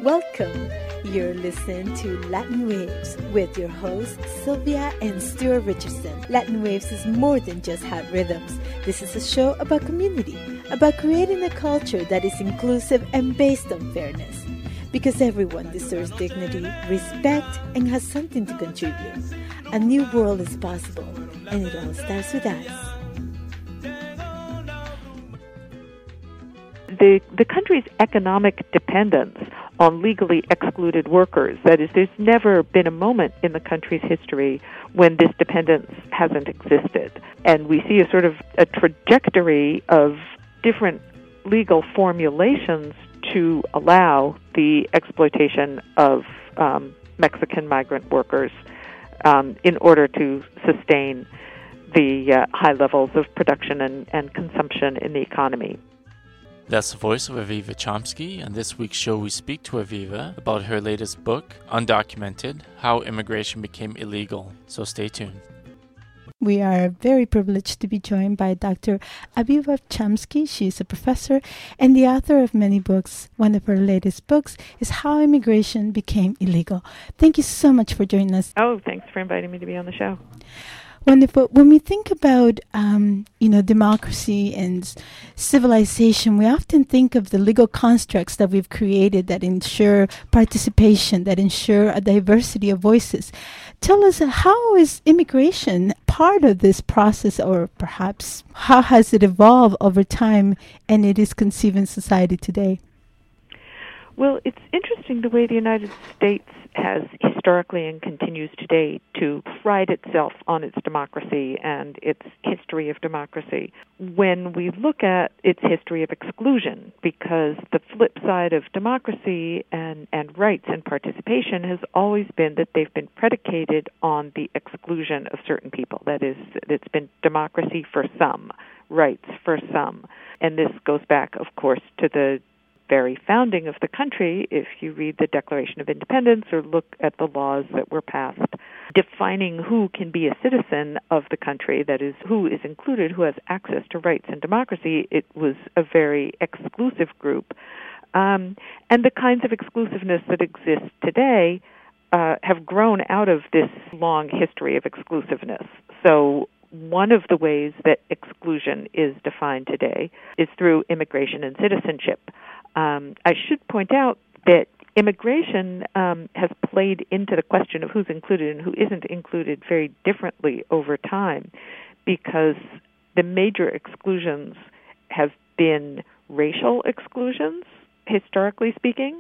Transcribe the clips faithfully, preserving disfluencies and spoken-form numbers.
Welcome. You're listening to Latin Waves with your hosts, Sylvia and Stuart Richardson. Latin Waves is more than just hot rhythms. This is a show about community, about creating a culture that is inclusive and based on fairness. Because everyone deserves dignity, respect, and has something to contribute. A new world is possible, and it all starts with us. The, the country's economic dependence on legally excluded workers, that is, there's never been a moment in the country's history when this dependence hasn't existed. And we see a sort of a trajectory of different legal formulations to allow the exploitation of um, Mexican migrant workers um, in order to sustain the uh, high levels of production and, and consumption in the economy. That's the voice of Aviva Chomsky. On this week's show, we speak to Aviva about her latest book, Undocumented, How Immigration Became Illegal. So stay tuned. We are very privileged to be joined by Doctor Aviva Chomsky. She is a professor and the author of many books. One of her latest books is How Immigration Became Illegal. Thank you so much for joining us. Oh, thanks for inviting me to be on the show. Wonderful. When we think about, um, you know, democracy and civilization, we often think of the legal constructs that we've created that ensure participation, that ensure a diversity of voices. Tell us, uh, how is immigration part of this process, or perhaps how has it evolved over time and it is conceived in society today? Well, it's interesting the way the United States has historically and continues today to pride itself on its democracy and its history of democracy when we look at its history of exclusion, because the flip side of democracy and, and rights and participation has always been that they've been predicated on the exclusion of certain people. That is, it's been democracy for some, rights for some. And this goes back, of course, to the very founding of the country. If you read the Declaration of Independence or look at the laws that were passed defining who can be a citizen of the country, that is, who is included, who has access to rights and democracy, it was a very exclusive group. Um, and the kinds of exclusiveness that exist today uh, have grown out of this long history of exclusiveness. So one of the ways that exclusion is defined today is through immigration and citizenship. Um, I should point out that immigration um, has played into the question of who's included and who isn't included very differently over time, because the major exclusions have been racial exclusions, historically speaking,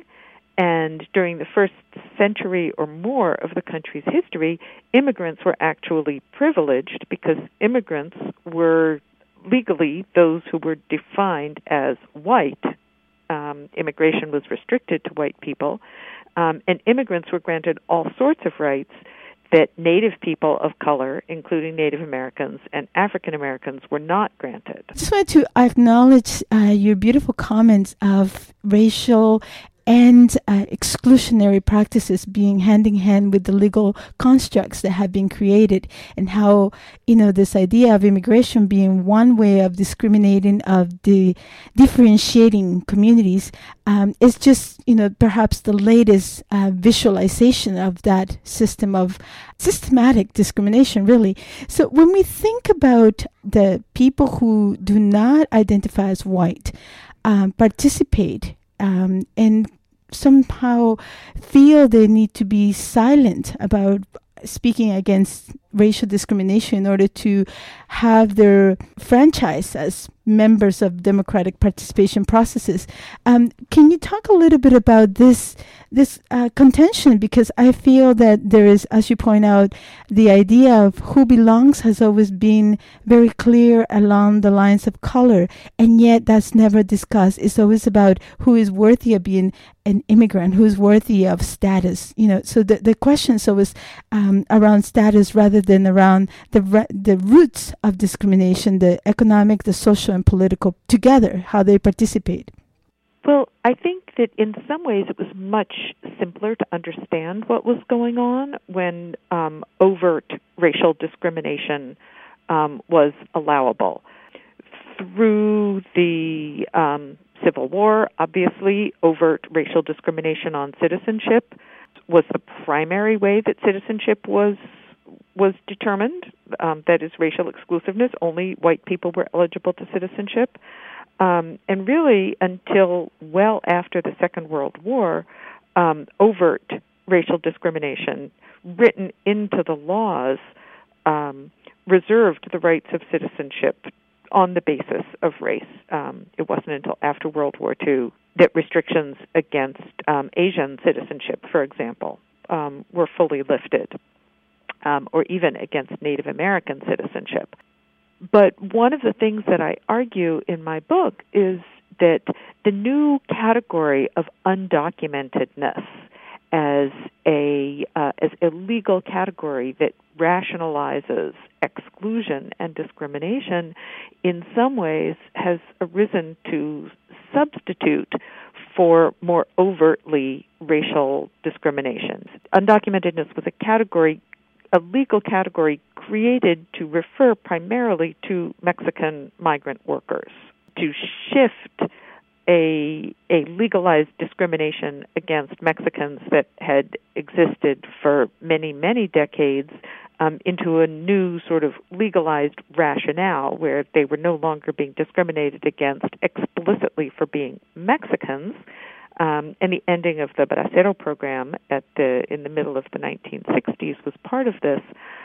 and during the first century or more of the country's history, immigrants were actually privileged because immigrants were legally those who were defined as white. Um, immigration was restricted to white people, um, and immigrants were granted all sorts of rights that Native people of color, including Native Americans and African Americans, were not granted. I just wanted to acknowledge uh, your beautiful comments of racial and uh, exclusionary practices being hand in hand with the legal constructs that have been created, and how, you know, this idea of immigration being one way of discriminating, of the differentiating communities, um, is just, you know, perhaps the latest uh, visualization of that system of systematic discrimination, really. So when we think about the people who do not identify as white, um, participate Um, and somehow feel they need to be silent about speaking against racial discrimination in order to have their franchise as members of democratic participation processes. Um, can you talk a little bit about this this uh, contention? Because I feel that there is, as you point out, the idea of who belongs has always been very clear along the lines of color, and yet that's never discussed. It's always about who is worthy of being an immigrant, who is worthy of status. You know, so the the question is always um, around status rather than around the the roots of discrimination, the economic, the social, and political together, how they participate. Well, I think that in some ways it was much simpler to understand what was going on when um, overt racial discrimination um, was allowable. Through the um, Civil War, obviously, overt racial discrimination on citizenship was the primary way that citizenship was was determined. Um, that is, racial exclusiveness. Only white people were eligible to citizenship. Um, and really, until well after the Second World War, um, overt racial discrimination written into the laws um, reserved the rights of citizenship on the basis of race. Um, it wasn't until after World War Two that restrictions against um, Asian citizenship, for example, um, were fully lifted, um, or even against Native American citizenship. But one of the things that I argue in my book is that the new category of undocumentedness as a uh, as a legal category that rationalizes exclusion and discrimination in some ways has arisen to substitute for more overtly racial discrimination. Undocumentedness was a category, a legal category created to refer primarily to Mexican migrant workers, to shift a a legalized discrimination against Mexicans that had existed for many, many decades um, into a new sort of legalized rationale where they were no longer being discriminated against explicitly for being Mexicans. Um, and the ending of the Bracero program at the in the middle of the nineteen sixties was part of this.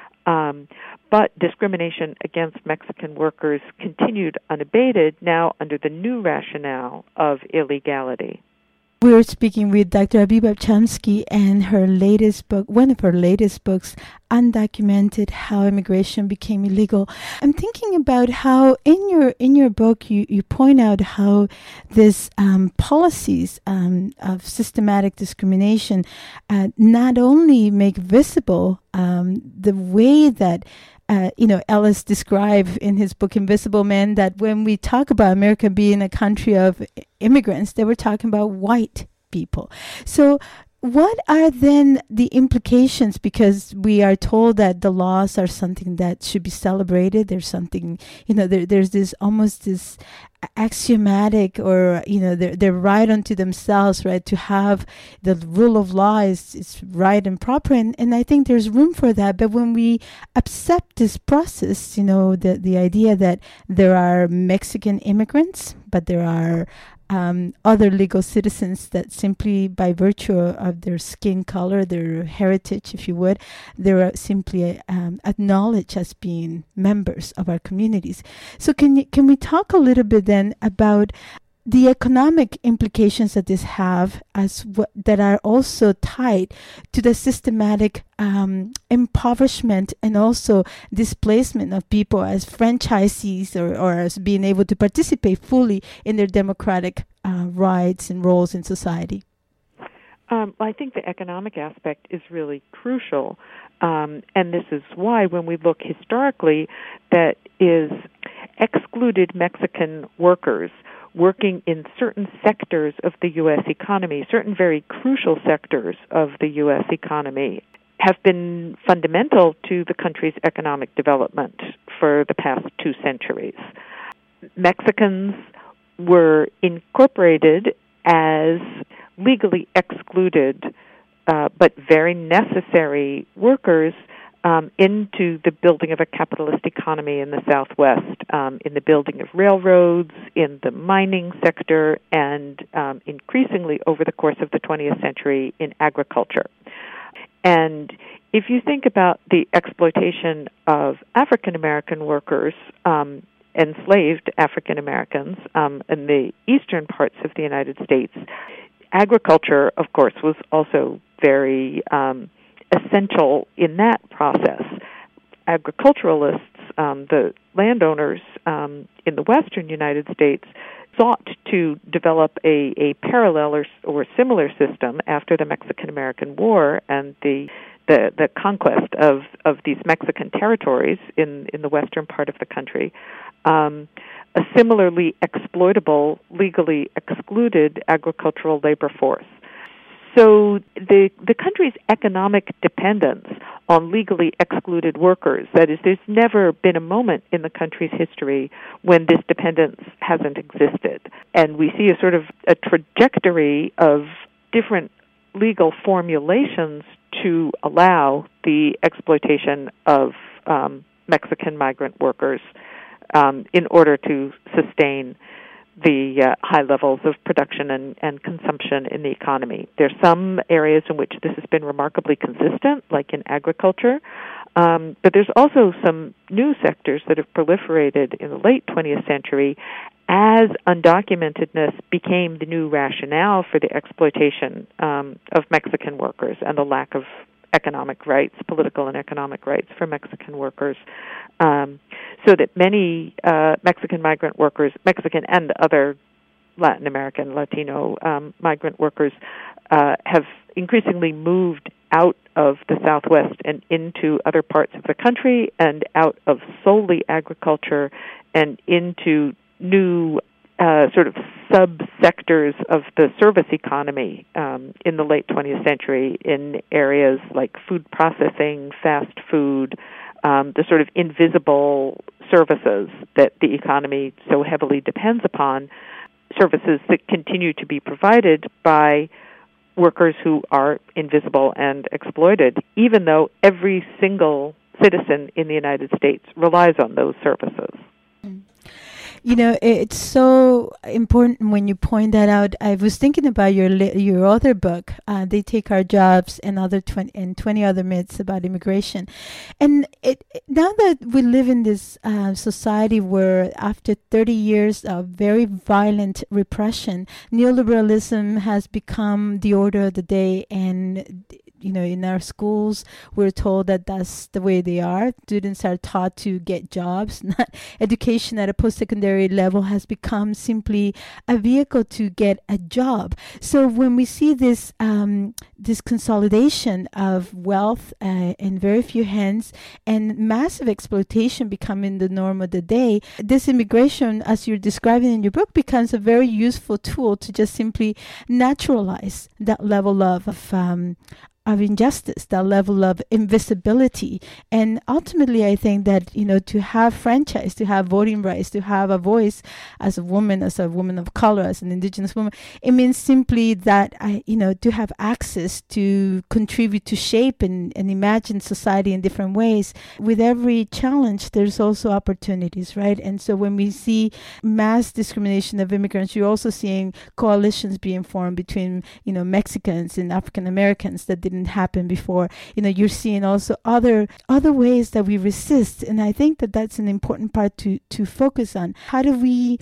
Um, but discrimination against Mexican workers continued unabated, now under the new rationale of illegality. We're speaking with Doctor Aviva Chomsky and her latest book, one of her latest books, Undocumented: How Immigration Became Illegal. I'm thinking about how in your in your book you, you point out how this um, policies um, of systematic discrimination uh, not only make visible um, the way that Uh, you know, Ellis described in his book Invisible Men that when we talk about America being a country of immigrants, they were talking about white people. So what are then the implications? Because we are told that the laws are something that should be celebrated. There's something, you know, there, there's this almost this axiomatic, or, you know, they're, they're right unto themselves, right? To have the rule of law is, is right and proper. And, and I think there's room for that. But when we accept this process, you know, the, the idea that there are Mexican immigrants, but there are Um, other legal citizens that simply by virtue of their skin color, their heritage, if you would, they're simply um, acknowledged as being members of our communities. So can you, can we talk a little bit then about the economic implications that this have, as what, that are also tied to the systematic um, impoverishment and also displacement of people as franchisees, or, or as being able to participate fully in their democratic uh, rights and roles in society? Um, I think the economic aspect is really crucial, um, and this is why when we look historically, that is excluded Mexican workers working in certain sectors of the U S economy, certain very crucial sectors of the U S economy, have been fundamental to the country's economic development for the past two centuries. Mexicans were incorporated as legally excluded, uh, but very necessary workers Um, into the building of a capitalist economy in the Southwest, um, in the building of railroads, in the mining sector, and um, increasingly over the course of the twentieth century in agriculture. And if you think about the exploitation of African American workers, um, enslaved African Americans um, in the eastern parts of the United States, agriculture, of course, was also very um, essential in that process. Agriculturalists, um, the landowners um, in the western United States, sought to develop a, a parallel or, or similar system after the Mexican-American War and the the, the conquest of, of these Mexican territories in, in the western part of the country. Um, a similarly exploitable, legally excluded agricultural labor force. So the the country's economic dependence on legally excluded workers, that is, there's never been a moment in the country's history when this dependence hasn't existed. And we see a sort of a trajectory of different legal formulations to allow the exploitation of um, Mexican migrant workers um, in order to sustain the uh, high levels of production and, and consumption in the economy. There's some areas in which this has been remarkably consistent, like in agriculture, um, but there's also some new sectors that have proliferated in the late twentieth century as undocumentedness became the new rationale for the exploitation um, of Mexican workers and the lack of economic rights, political and economic rights for Mexican workers, um, so that many uh, Mexican migrant workers, Mexican and other Latin American, Latino um, migrant workers, uh, have increasingly moved out of the Southwest and into other parts of the country and out of solely agriculture and into new uh, sort of sub-sectors of the service economy um, in the late twentieth century in areas like food processing, fast food, um, the sort of invisible services that the economy so heavily depends upon, services that continue to be provided by workers who are invisible and exploited, even though every single citizen in the United States relies on those services. You know, it's so important when you point that out. I was thinking about your your other book, uh, They Take Our Jobs, and other twenty and twenty other myths about immigration. And it, now that we live in this uh, society where after thirty years of very violent repression, neoliberalism has become the order of the day, and you know, in our schools, we're told that that's the way they are. Students are taught to get jobs. Not education at a post-secondary level has become simply a vehicle to get a job. So when we see this um, this consolidation of wealth uh, in very few hands and massive exploitation becoming the norm of the day, this immigration, as you're describing in your book, becomes a very useful tool to just simply naturalize that level of, of um, of injustice, that level of invisibility. And ultimately, I think that, you know, to have franchise, to have voting rights, to have a voice as a woman, as a woman of color, as an indigenous woman, it means simply that, I, you know, to have access to contribute to shape and, and imagine society in different ways. With every challenge, there's also opportunities, right? And so when we see mass discrimination of immigrants, you're also seeing coalitions being formed between, you know, Mexicans and African Americans that didn't happen before. You know, you're seeing also other other ways that we resist, and I think that that's an important part to to focus on. How do we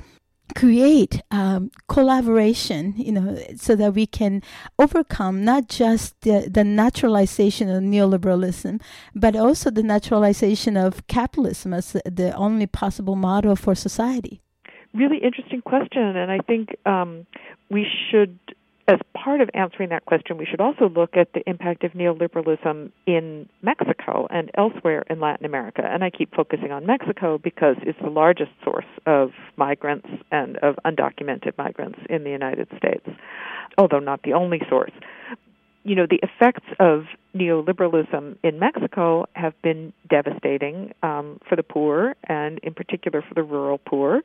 create um, collaboration, you know, so that we can overcome not just the, the naturalization of neoliberalism, but also the naturalization of capitalism as the, the only possible model for society? Really interesting question, and I think um, we should, as part of answering that question, we should also look at the impact of neoliberalism in Mexico and elsewhere in Latin America. And I keep focusing on Mexico because it's the largest source of migrants and of undocumented migrants in the United States, although not the only source. You know, the effects of neoliberalism in Mexico have been devastating um, for the poor, and in particular for the rural poor,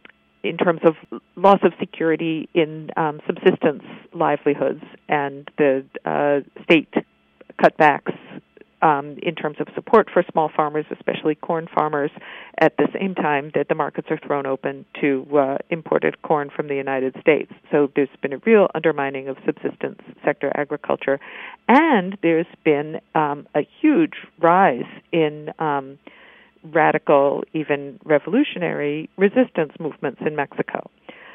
in terms of loss of security in um, subsistence livelihoods and the uh, state cutbacks um, in terms of support for small farmers, especially corn farmers, at the same time that the markets are thrown open to uh, imported corn from the United States. So there's been a real undermining of subsistence sector agriculture, and there's been um, a huge rise in um, radical, even revolutionary resistance movements in Mexico.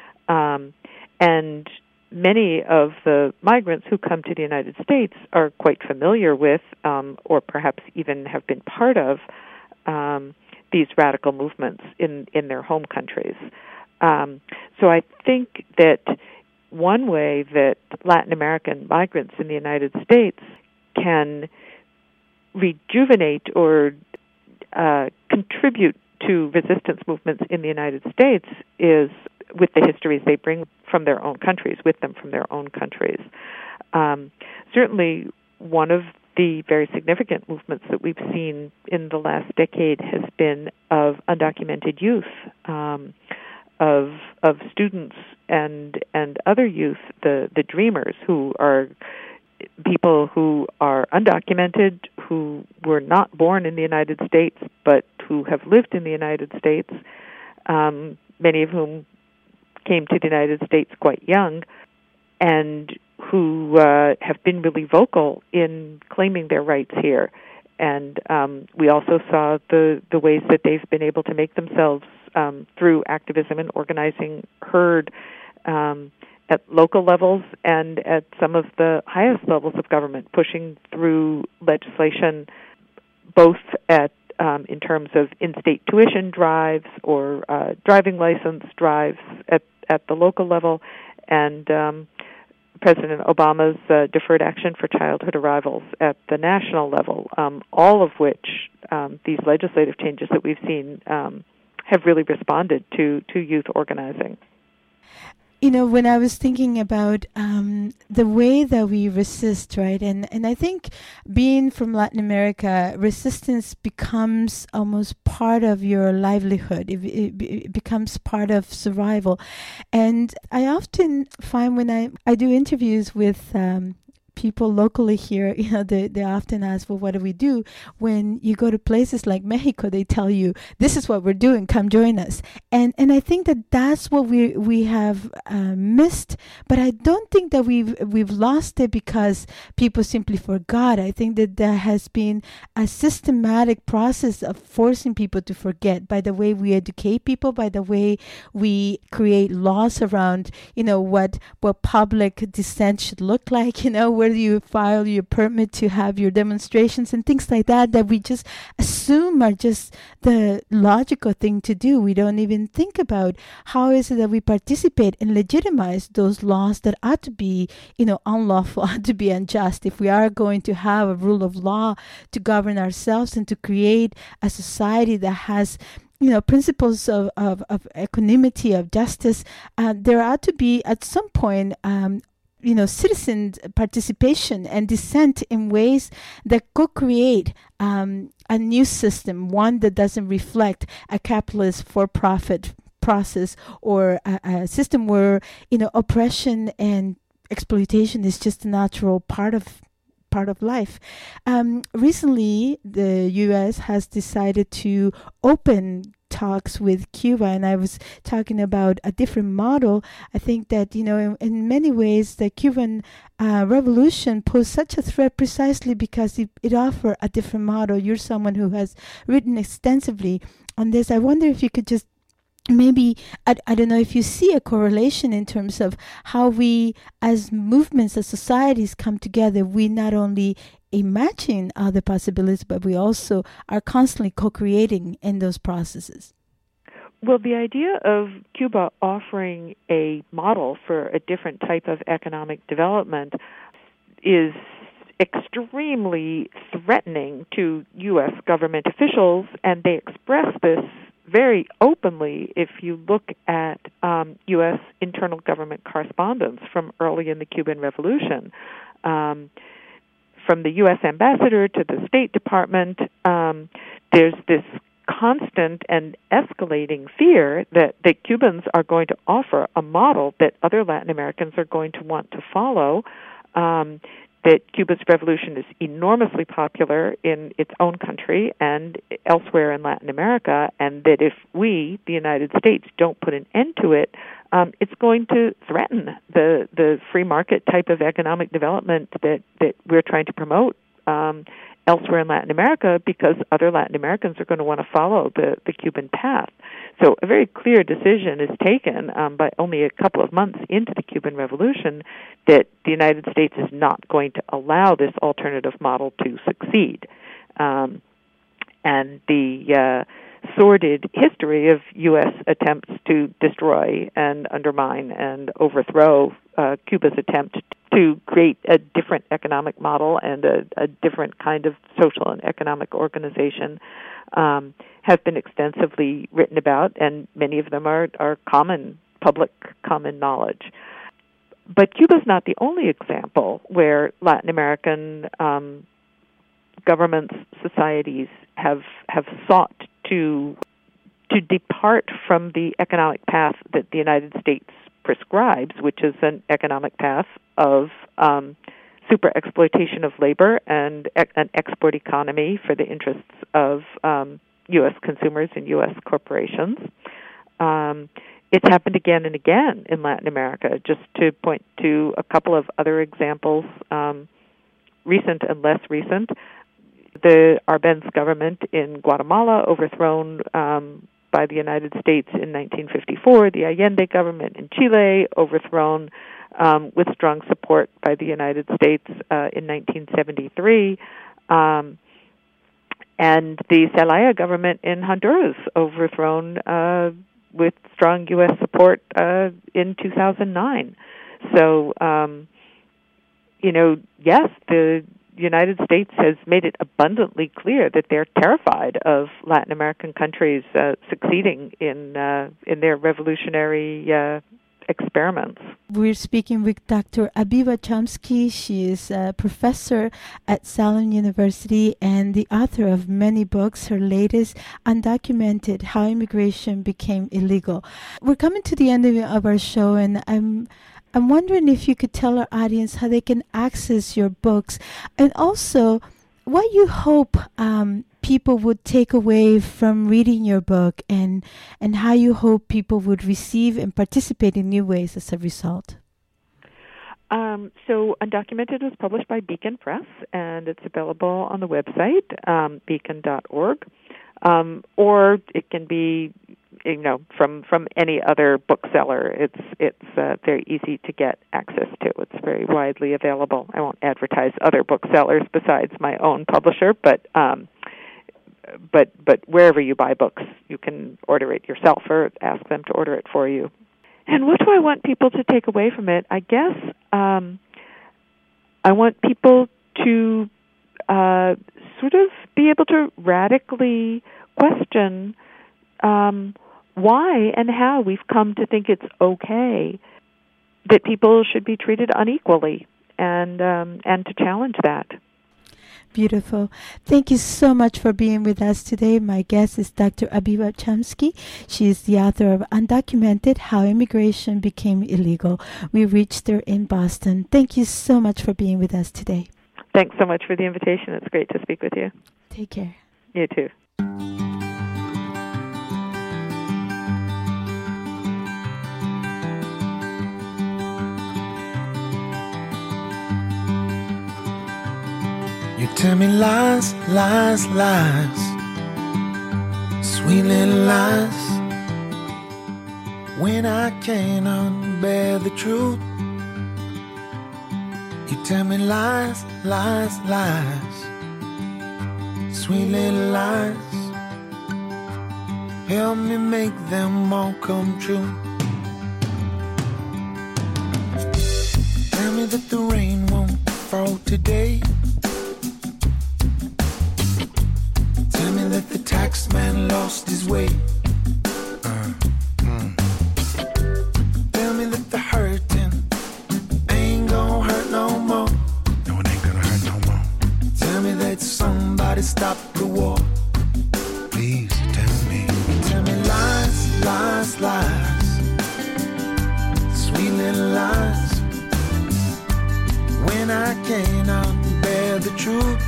Um, and many of the migrants who come to the United States are quite familiar with, um, or perhaps even have been part of, um, these radical movements in, in their home countries. Um, so I think that one way that Latin American migrants in the United States can rejuvenate or Uh, contribute to resistance movements in the United States is with the histories they bring from their own countries, with them from their own countries. Um, certainly, one of the very significant movements that we've seen in the last decade has been of undocumented youth, um, of of students and and other youth, the, the dreamers, who are people who are undocumented, who were not born in the United States, but who have lived in the United States, um, many of whom came to the United States quite young, and who uh, have been really vocal in claiming their rights here. And um, we also saw the, the ways that they've been able to make themselves um, through activism and organizing heard um, at local levels and at some of the highest levels of government, pushing through legislation both at um, in terms of in-state tuition drives or uh, driving license drives at, at the local level, and um, President Obama's uh, Deferred Action for Childhood Arrivals at the national level, um, all of which um, these legislative changes that we've seen um, have really responded to, to youth organizing. You know, when I was thinking about um, the way that we resist, right, and, and I think being from Latin America, resistance becomes almost part of your livelihood. It, it, it becomes part of survival. And I often find when I, I do interviews with um, people locally here, you know, they, they often ask, well, what do we do? When you go to places like Mexico, they tell you, this is what we're doing, come join us. And and I think that that's what we we have uh, missed, but I don't think that we've, we've lost it because people simply forgot. I think that there has been a systematic process of forcing people to forget by the way we educate people, by the way we create laws around, you know, what, what public dissent should look like, you know, where do you file your permit to have your demonstrations and things like that, that we just assume are just the logical thing to do. We don't even think about how is it that we participate and legitimize those laws that ought to be, you know, unlawful, ought to be unjust. If we are going to have a rule of law to govern ourselves and to create a society that has, you know, principles of, of, of equanimity, of justice, uh, there ought to be at some point um, you know, citizen participation and dissent in ways that could create um, a new system, one that doesn't reflect a capitalist for-profit process or a, a system where, you know, oppression and exploitation is just a natural part of part of life. Um, recently, the U S has decided to open talks with Cuba, and I was talking about a different model. I think that, you know, in, in many ways, the Cuban uh, revolution posed such a threat precisely because it, it offered a different model. You're someone who has written extensively on this. I wonder if you could just maybe, I, I don't know if you see a correlation in terms of how we as movements, as societies come together, we not only imagine other possibilities, but we also are constantly co-creating in those processes. Well, the idea of Cuba offering a model for a different type of economic development is extremely threatening to U S government officials, and they express this very openly if you look at um, U S internal government correspondence from early in the Cuban Revolution. Um, from the U S ambassador to the State Department, um, there's this constant and escalating fear that, that Cubans are going to offer a model that other Latin Americans are going to want to follow, um, that Cuba's revolution is enormously popular in its own country and elsewhere in Latin America, and that if we, the United States, don't put an end to it, um, it's going to threaten the, the free market type of economic development that, that we're trying to promote um, elsewhere in Latin America, because other Latin Americans are going to want to follow the, the Cuban path. So a very clear decision is taken um, by only a couple of months into the Cuban Revolution that the United States is not going to allow this alternative model to succeed. Um, and the uh, sordid history of U S attempts to destroy and undermine and overthrow uh, Cuba's attempt to create a different economic model and a, a different kind of social and economic organization um, have been extensively written about, and many of them are, are common, public common knowledge. but Cuba's not the only example where Latin American um, governments, societies have have sought to to depart from the economic path that the United States prescribes, which is an economic path of um, super exploitation of labor and e- an export economy for the interests of um, U S consumers and U S corporations. Um, it's happened again and again in Latin America. Just to point to a couple of other examples, um, recent and less recent, the Arbenz government in Guatemala, overthrown um, by the United States in nineteen fifty-four, the Allende government in Chile, overthrown um, with strong support by the United States uh, in nineteen seventy-three, um, and the Zelaya government in Honduras, overthrown uh, with strong U S support uh, in two thousand nine. So, um, you know, yes, the United States has made it abundantly clear that they're terrified of Latin American countries uh, succeeding in uh, in their revolutionary uh, experiments. We're speaking with Doctor Aviva Chomsky. She is a professor at Salem University and the author of many books. Her latest, Undocumented: How Immigration Became Illegal. We're coming to the end of our show, and I'm I'm wondering if you could tell our audience how they can access your books, and also what you hope um, people would take away from reading your book, and and how you hope people would receive and participate in new ways as a result. Um, so Undocumented was published by Beacon Press, and it's available on the website, um, beacon dot org, um, or it can be, you know, from, from any other bookseller. It's it's uh, very easy to get access to. It's very widely available. I won't advertise other booksellers besides my own publisher, but um, but but wherever you buy books, you can order it yourself or ask them to order it for you. And what do I want people to take away from it? I guess um, I want people to uh, sort of be able to radically question um, why and how we've come to think it's okay that people should be treated unequally, and um, and to challenge that. Beautiful. Thank you so much for being with us today. My guest is Doctor Aviva Chomsky. She is the author of Undocumented: How Immigration Became Illegal. We reached her in Boston. Thank you so much for being with us today. Thanks so much for the invitation. It's great to speak with you. Take care. You too. You tell me lies, lies, lies, sweet little lies, when I can't unbear the truth. You tell me lies, lies, lies, sweet little lies, help me make them all come true. Tell me that the rain won't fall today. Tell me that the tax man lost his way. Uh, mm. Tell me that the hurting ain't gonna hurt no more. No, it ain't gonna hurt no more. Tell me that somebody stopped the war. Please tell me. Tell me lies, lies, lies, sweet little lies, when I can't unbear the truth.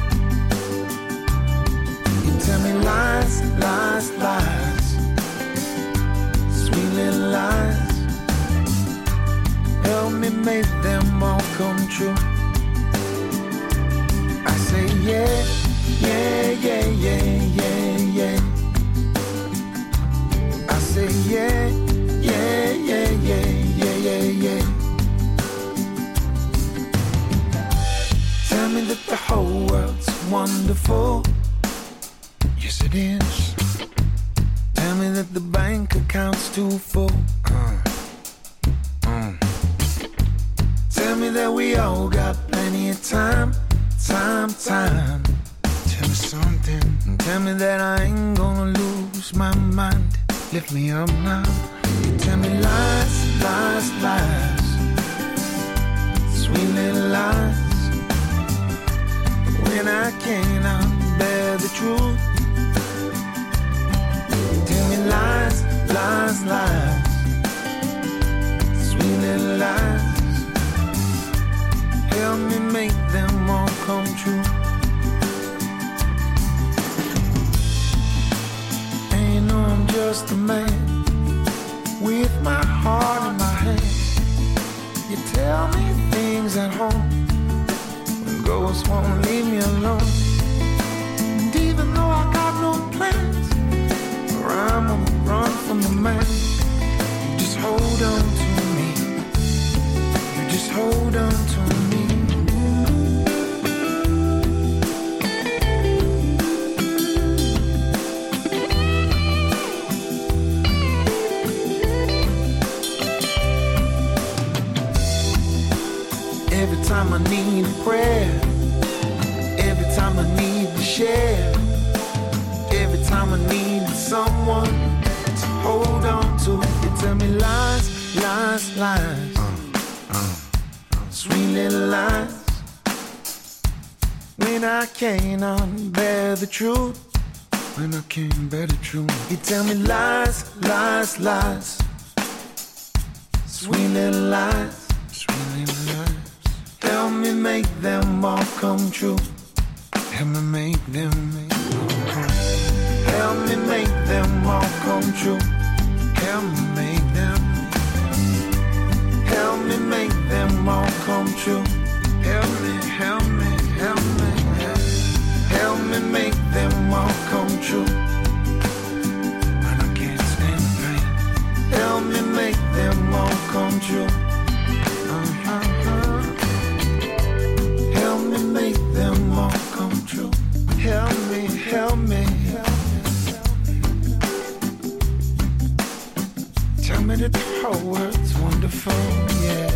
Tell me lies, lies, lies, sweet little lies, help me make them all come true. I say yeah, yeah, yeah, yeah, yeah, yeah. I say yeah, yeah, yeah, yeah, yeah, yeah, yeah. Tell me that the whole world's wonderful. Yes, it is. Tell me that the bank account's too full. Uh, uh. Tell me that we all got plenty of time, time, time. Tell me something. Tell me that I ain't gonna lose my mind. Lift me up now. You tell me lies, lies, lies, sweet little lies. When I cannot bear the truth, tell me lies, lies, lies. Sweet little lies. Help me make them all come true. And you know I'm just a man with my heart in my hand. You tell me things at home when ghosts won't leave me alone. And even though I got no plans, or I'm on the run from the man, you just hold on to me. You just hold on to me. Every time I need a prayer, every time I need to share, every time I need someone to hold on to, you tell me lies, lies, lies. Sweet little lies. When I can't bear the truth, when I can't bear the truth, you tell me lies, lies, lies. Sweet little lies, sweet little lies. Help me make them all come true. Help me make them, make them come true. Help me make them all come true. Help me make them. Help me make them all come true. Help me, help me, help me. Help me make them all come true. When I can't stand the pain, help me make them all come true. Uh-huh. Help me make them all come true. Help me, help me, help me. Tell me that the whole world's wonderful, yeah.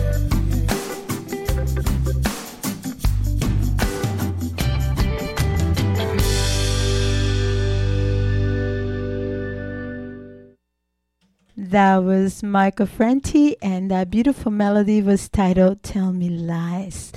That was Michael Franti, and that beautiful melody was titled Tell Me Lies.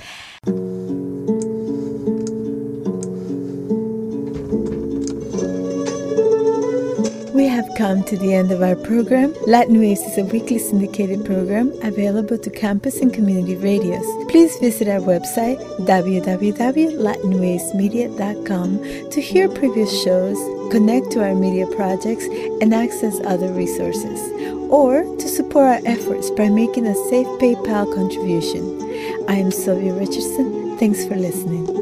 We have come to the end of our program. Latin Waves is a weekly syndicated program available to campus and community radios. Please visit our website, w w w dot latin waves media dot com, to hear previous shows, connect to our media projects, and access other resources, or to support our efforts by making a safe PayPal contribution. I am Sylvia Richardson. Thanks for listening.